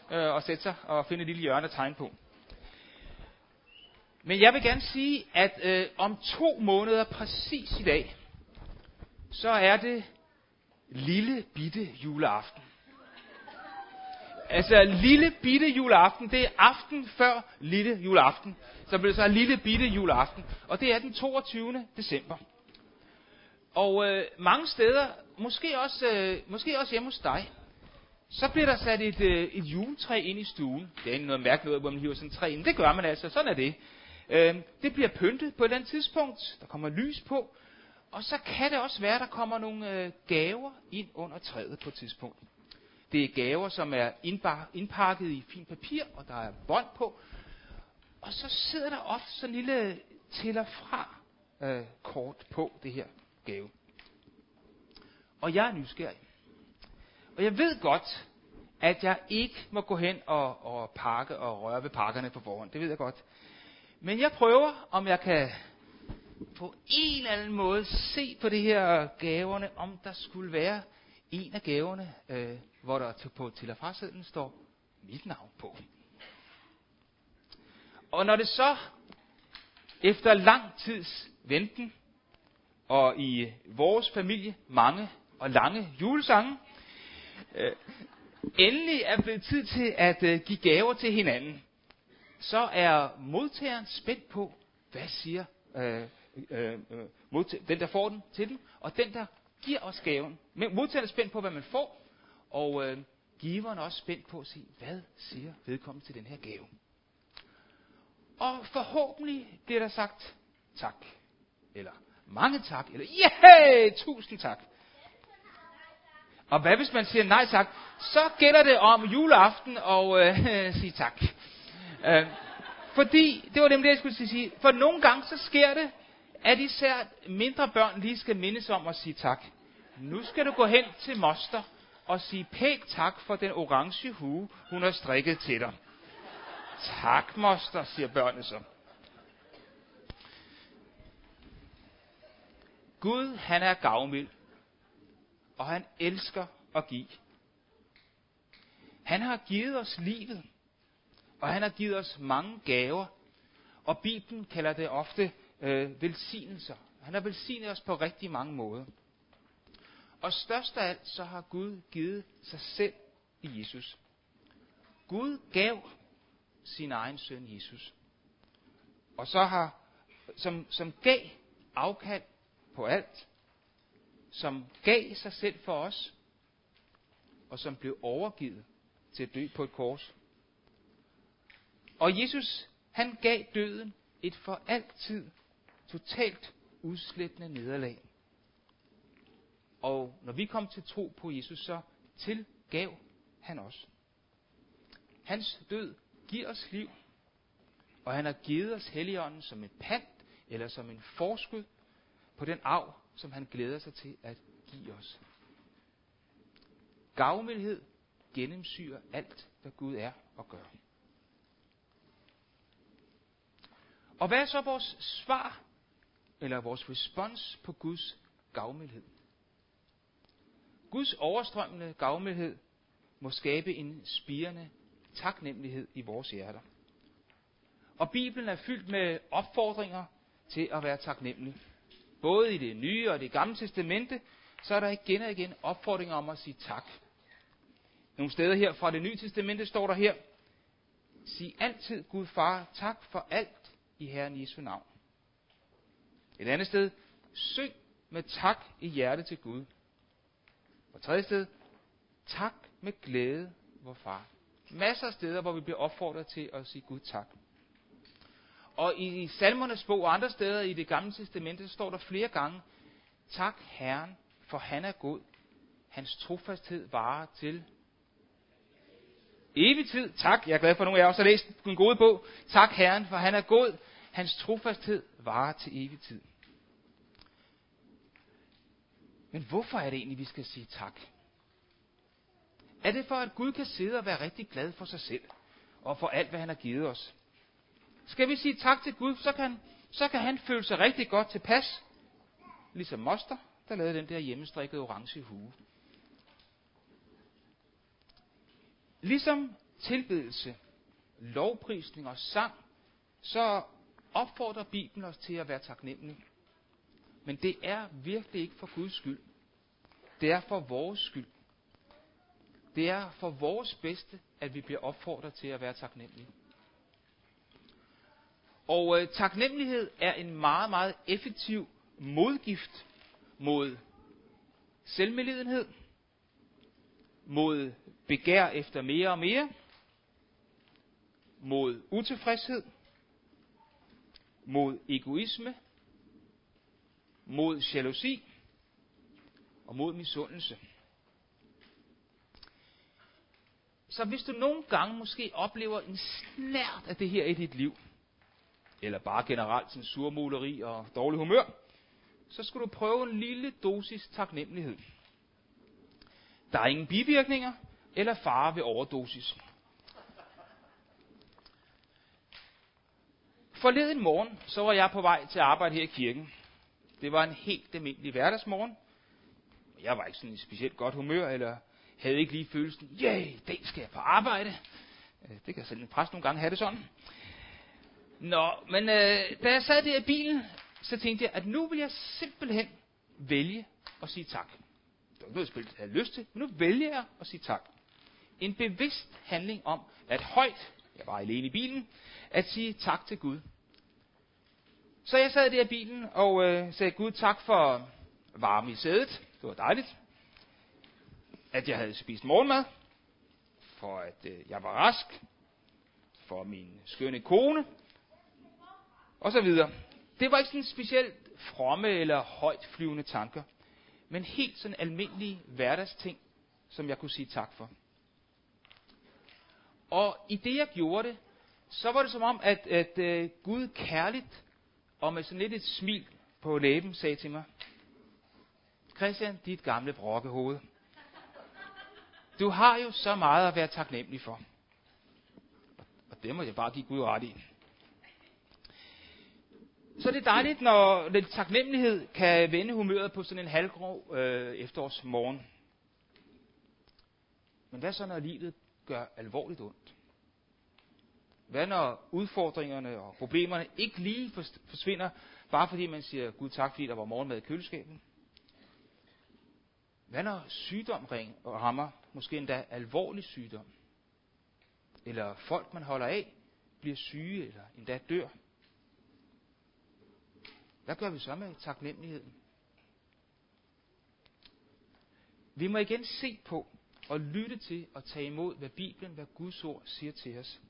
og sætte sig og finde et lille hjørne at tegne på. Men jeg vil gerne sige, at om 2 måneder præcis i dag, så er det lille bitte juleaften. Altså lille bitte juleaften, det er aften før lille juleaften. Så bliver det så lille bitte juleaften, og det er den 22. december. Og mange steder, måske også hjemme hos dig, så bliver der sat et juletræ ind i stuen. Det er ikke noget mærkeligt noget, hvor man hiver sådan et træ ind. Det gør man altså, sådan er det. Det bliver pyntet på et eller andet tidspunkt. Der kommer lys på. Og så kan det også være, at der kommer nogle gaver ind under træet på et tidspunkt. Det er gaver, som er indpakket i fint papir, og der er bånd på. Og så sidder der ofte sådan en lille til og fra kort på det her gave. Og jeg er nysgerrig. Og jeg ved godt, at jeg ikke må gå hen og pakke og røre ved pakkerne på forhånd. Det ved jeg godt. Men jeg prøver, om jeg kan på en eller anden måde se på det her gaverne, om der skulle være en af gaverne, hvor der på til- og frasedlen står mit navn på. Og når det så, efter lang tids venten, og i vores familie mange og lange julesange, endelig er blevet tid til at give gaver til hinanden, så er modtageren spændt på, hvad siger den, der får den til den, og den, der giver os gaven. Men modtageren er spændt på, hvad man får, og giveren er også spændt på at sige, hvad siger vedkommende til den her gave. Og forhåbentlig bliver der sagt tak, eller mange tak, eller yeah, 1000 tak. Og hvad hvis man siger nej tak, så gælder det om juleaften og sige tak. Fordi, det var det, jeg skulle sige, for nogle gange så sker det, at især mindre børn lige skal mindes om at sige tak. Nu skal du gå hen til moster og sige pænt tak for den orange hue, hun har strikket til dig. Tak, moster, siger børnene så. Gud, han er gavmild, og han elsker at give. Han har givet os livet, og han har givet os mange gaver, og Bibelen kalder det ofte velsignelser. Han har velsignet os på rigtig mange måder. Og størst af alt, så har Gud givet sig selv i Jesus. Gud gav sin egen søn Jesus. Og så har, som gav afkald på alt, som gav sig selv for os, og som blev overgivet til at dø på et kors. Og Jesus, han gav døden et for altid totalt udslettende nederlag. Og når vi kom til tro på Jesus, så tilgav han os. Hans død giver os liv, og han har givet os Helligånden som en pant, eller som en forskud på den arv, som han glæder sig til at give os. Gavmildhed gennemsyrer alt, hvad Gud er og gør. Og hvad er så vores svar, eller vores respons på Guds gavmildhed? Guds overstrømmende gavmildhed må skabe en spirende taknemmelighed i vores hjerter. Og Bibelen er fyldt med opfordringer til at være taknemmelig. Både i det nye og det gamle testamente, så er der igen og igen opfordringer om at sige tak. Nogle steder her fra det nye testamente står der her, sig altid Gud Far tak for alt i Herren Jesu navn. Et andet sted, syng med tak i hjertet til Gud. Og tredje sted, tak med glæde, vor Far. Masser af steder, hvor vi bliver opfordret til at sige Gud tak. Og i Salmernes bog og andre steder i det gamle testamente, så står der flere gange, tak Herren, for han er god. Hans trofasthed varer til evig tid. Tak, jeg er glad for, at nogle af jer også har læst den gode bog. Tak Herren, for han er god. Hans trofasthed varer til evig tid. Men hvorfor er det egentlig, vi skal sige tak? Er det for, at Gud kan sidde og være rigtig glad for sig selv, og for alt, hvad han har givet os? Skal vi sige tak til Gud, så kan han føle sig rigtig godt tilpas, ligesom moster, der lavede den der hjemmestrikkede orange hue. Ligesom tilbedelse, lovprisning og sang, så opfordrer Bibelen os til at være taknemmelige. Men det er virkelig ikke for Guds skyld. Det er for vores skyld. Det er for vores bedste, at vi bliver opfordret til at være taknemmelige. Og taknemmelighed er en meget, meget effektiv modgift mod selvmedlidenhed, mod begær efter mere og mere, mod utilfredshed, mod egoisme, mod jalousi og mod misundelse. Så hvis du nogle gange måske oplever en snert af det her i dit liv, eller bare generelt sådan surmuleri og dårlig humør, så skal du prøve en lille dosis taknemmelighed. Der er ingen bivirkninger eller fare ved overdosis. Forleden morgen, så var jeg på vej til arbejde her i kirken. Det var en helt almindelig hverdagsmorgen. Jeg var ikke sådan i specielt godt humør, eller havde ikke lige følelsen, i dag skal jeg på arbejde. Det kan selv en præst nogle gange have det sådan. Nå, men da jeg sad der i bilen, så tænkte jeg, at nu vil jeg simpelthen vælge at sige tak. Det var noget, jeg havde lyst til, men nu vælger jeg at sige tak. En bevidst handling om, at højt, jeg var alene i bilen, at sige tak til Gud. Så jeg sad der i bilen og sagde Gud tak for varme i sædet. Det var dejligt. At jeg havde spist morgenmad. For at jeg var rask. For min skønne kone. Og så videre. Det var ikke sådan specielt fromme eller højt flyvende tanker. Men helt sådan almindelige hverdagsting, som jeg kunne sige tak for. Og i det jeg gjorde det, så var det som om, at Gud kærligt og med sådan lidt et smil på læben sagde til mig, Christian, dit gamle brokkehoved. Du har jo så meget at være taknemmelig for. Og det må jeg bare give Gud ret i. Så det er dejligt, når lidt taknemmelighed kan vende humøret på sådan en halvgrå efterårsmorgen. Men hvad så, når livet gør alvorligt ondt? Hvad når udfordringerne og problemerne ikke lige forsvinder, bare fordi man siger Gud tak, fordi der var morgenmad i køleskabet? Hvad når sygdom rammer, måske endda alvorlig sygdom? Eller folk, man holder af, bliver syge eller endda dør? Hvad gør vi så med taknemmeligheden? Vi må igen se på og lytte til og tage imod, hvad Bibelen, hvad Guds ord siger til os.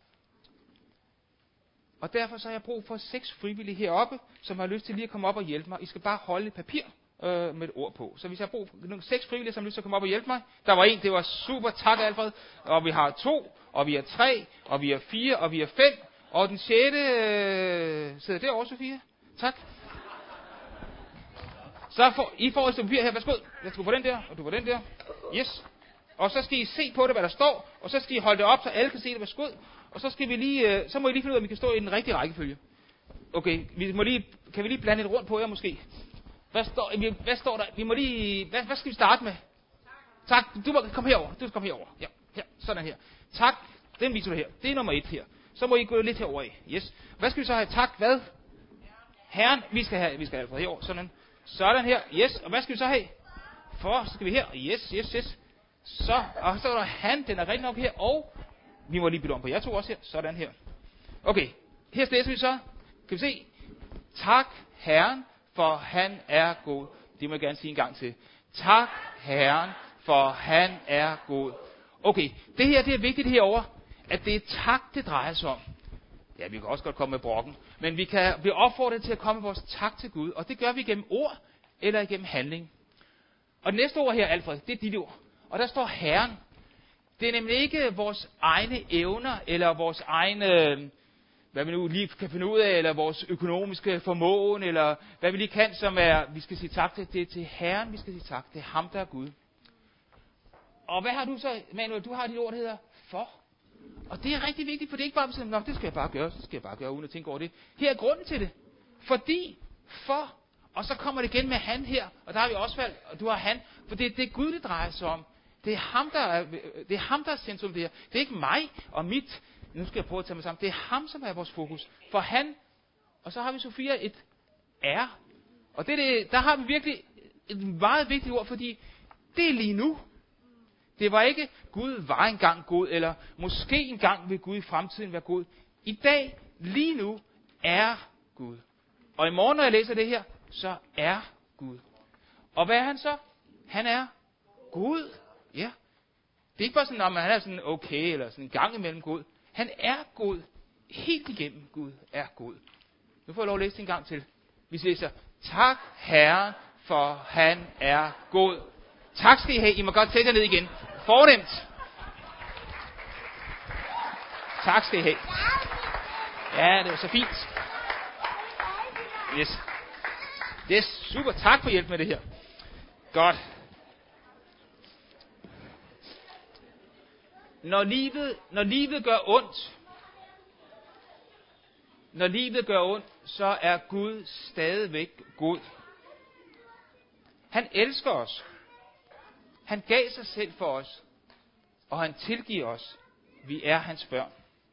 Og derfor så har jeg brug for 6 frivillige heroppe, som har lyst til lige at komme op og hjælpe mig. I skal bare holde et papir med et ord på. Så hvis jeg har brug for 6 frivillige, som har lyst til at komme op og hjælpe mig. Der var 1, det var super, tak Alfred. Og vi har 2, og vi har 3, og vi har 4, og vi har 5. Og den 6. sidder derovre, Sofia. Tak. Så I får et papir her. Værsgo. Jeg skal på den der, og du på den der. Yes. Og så skal I se på det, hvad der står. Og så skal I holde det op, så alle kan se det. Værsgo. Og så skal vi lige, så må I lige finde ud af, om vi kan stå i den rigtige rækkefølge. Okay, kan vi lige blande et rundt på jer måske? Hvad står der? Vi må lige, hvad skal vi starte med? Tak. Du må komme herover. Du skal komme herover. Ja, her, sådan her. Tak. Den viser du her. Det er nummer 1 her. Så må I gå lidt herover af. Yes. Hvad skal vi så have? Tak. Hvad? Herren. Vi skal have Alfred herover. Sådan her. Yes. Og hvad skal vi så have? Så skal vi her. Yes. Så, og så er der han. Den er rigtig nok her. Og vi må lige bytte om på jer 2 også her. Sådan her. Okay. Her læser vi så. Kan vi se? Tak, Herren, for han er god. Det må jeg gerne sige en gang til. Tak, Herren, for han er god. Okay, det her det er vigtigt herover, at det er tak, det drejer sig om. Ja, vi kan også godt komme med brokken, men vi kan blive opfordret til at komme med vores tak til Gud, og det gør vi gennem ord eller gennem handling. Og det næste ord her, Alfred, det er dit ord. Og der står Herren. Det er nemlig ikke vores egne evner, eller vores egne, hvad vi nu lige kan finde ud af, eller vores økonomiske formåen, eller hvad vi lige kan, som er, vi skal sige tak til. Det er til Herren, vi skal sige tak. Det er ham, der er Gud. Og hvad har du så, Manuel? Du har dit ord, der hedder for. Og det er rigtig vigtigt, for det er ikke bare at sige, nå, det skal jeg bare gøre, uden at tænke over det. Her er grunden til det. Fordi, for, og så kommer det igen med han her, og der har vi også valgt, og du har han, for det er Gud, det drejer sig om. Det er ham, der er centrum der. Det er ikke mig og mit. Nu skal jeg prøve at tage mig sammen. Det er ham, som er vores fokus. For han, og så har vi Sofia et er. Og der har vi virkelig et meget vigtigt ord, fordi det er lige nu. Det var ikke, Gud var engang god, eller måske engang vil Gud i fremtiden være god. I dag, lige nu, er Gud. Og i morgen, når jeg læser det her, så er Gud. Og hvad er han så? Han er Gud. Ja. Det er ikke bare sådan, at han er sådan okay, eller sådan en gang imellem Gud. Han er Gud. Helt igennem Gud er Gud. Nu får jeg lov at læse det en gang til. Vi læser, tak Herre, for han er god. Tak skal I have. I må godt sætte jer ned igen. Fornemt. Tak skal I have. Ja, det var så fint. Yes. Det er super. Tak for hjælp med det her. Godt. Når livet gør ondt, så er Gud stadigvæk god. Han elsker os. Han gav sig selv for os, og han tilgiver os. Vi er hans børn.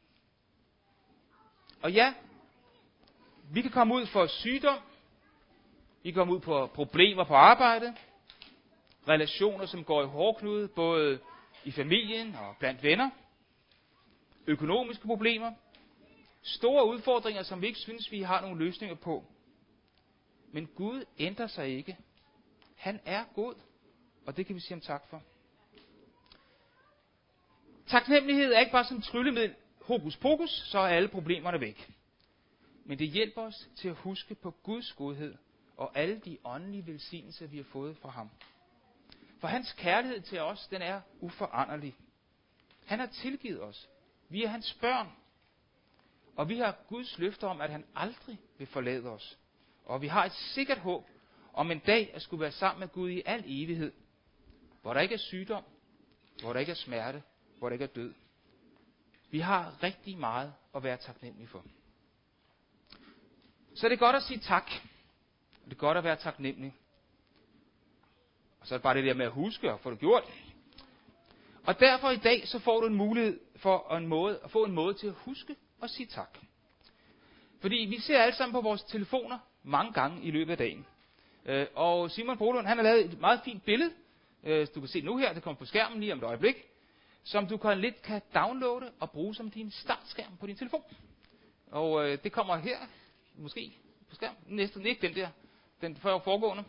Og ja, vi kan komme ud for sygdom, vi kan komme ud på problemer på arbejde, relationer, som går i hårdknude, både i familien og blandt venner, økonomiske problemer, store udfordringer, som vi ikke synes, vi har nogle løsninger på. Men Gud ændrer sig ikke. Han er god, og det kan vi sige ham tak for. Taknemmelighed er ikke bare sådan en tryllemiddel, hokus pokus, så er alle problemerne væk. Men det hjælper os til at huske på Guds godhed og alle de åndelige velsignelser, vi har fået fra ham. For hans kærlighed til os, den er uforanderlig. Han har tilgivet os. Vi er hans børn. Og vi har Guds løfter om, at han aldrig vil forlade os. Og vi har et sikkert håb om en dag at skulle være sammen med Gud i al evighed. Hvor der ikke er sygdom, hvor der ikke er smerte, hvor der ikke er død. Vi har rigtig meget at være taknemmelige for. Så det er godt at sige tak. Det er godt at være taknemmelig. Og så er det bare det der med at huske og få det gjort. Og derfor i dag, så får du en mulighed for at få en måde til at huske og sige tak. Fordi vi ser alle sammen på vores telefoner mange gange i løbet af dagen. Og Simon Brolund, han har lavet et meget fint billede. Du kan se nu her, det kommer på skærmen lige om et øjeblik. Som du kan downloade og bruge som din startskærm på din telefon. Og det kommer her, måske på skærmen. Næsten ikke den der, den foregående.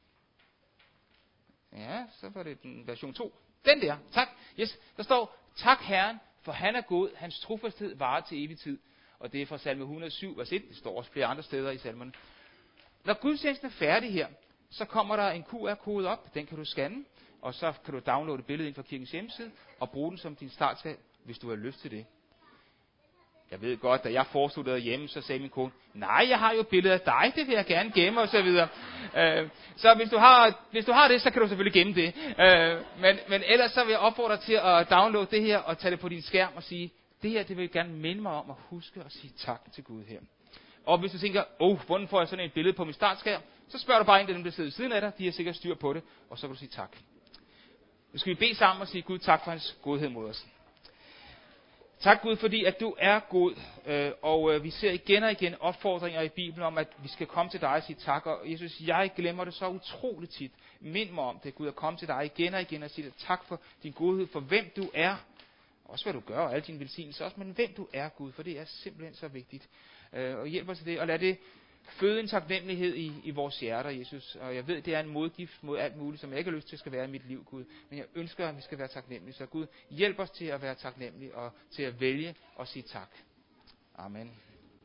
Ja, så var det den version 2. Den der, tak. Yes, der står, tak Herren, for han er god, hans trofasthed varer til evig tid. Og det er fra salme 107, vers 1. Det står også flere andre steder i salmerne. Når gudstjenesten er færdig her, så kommer der en QR-kode op. Den kan du scanne, og så kan du downloade billedet ind fra kirkens hjemmeside, og bruge den som din startskærm, hvis du har lyst til det. Jeg ved godt, da jeg forestod det hjemme, så sagde min kone, nej, jeg har jo et billede af dig, det vil jeg gerne gemme, og så videre. Så hvis du har det, så kan du selvfølgelig gemme det. Men ellers så vil jeg opfordre dig til at downloade det her, og tage det på din skærm og sige, det her, det vil jeg gerne minde mig om at huske at sige tak til Gud her. Og hvis du tænker, hvordan får jeg sådan et billede på min startskærm, så spørger du bare en af dem, der sidder ved siden af dig, de har sikkert styr på det, og så kan du sige tak. Nu skal vi bede sammen og sige, Gud, tak for hans godhed mod os. Tak Gud, fordi at du er god, og vi ser igen og igen opfordringer i Bibelen om, at vi skal komme til dig og sige tak. Og Jesus, jeg glemmer det så utroligt tit. Mind mig om det, Gud, at komme til dig igen og igen og sige dig tak for din godhed, for hvem du er. Også hvad du gør, og alle dine velsignelser også, men hvem du er, Gud, for det er simpelthen så vigtigt. Og hjælp os til det, og lad det føde en taknemmelighed i vores hjerter, Jesus. Og jeg ved, det er en modgift mod alt muligt, som jeg ikke har lyst til skal være i mit liv, Gud. Men jeg ønsker, at vi skal være taknemmelige. Så Gud, hjælp os til at være taknemmelige og til at vælge og sige tak. Amen.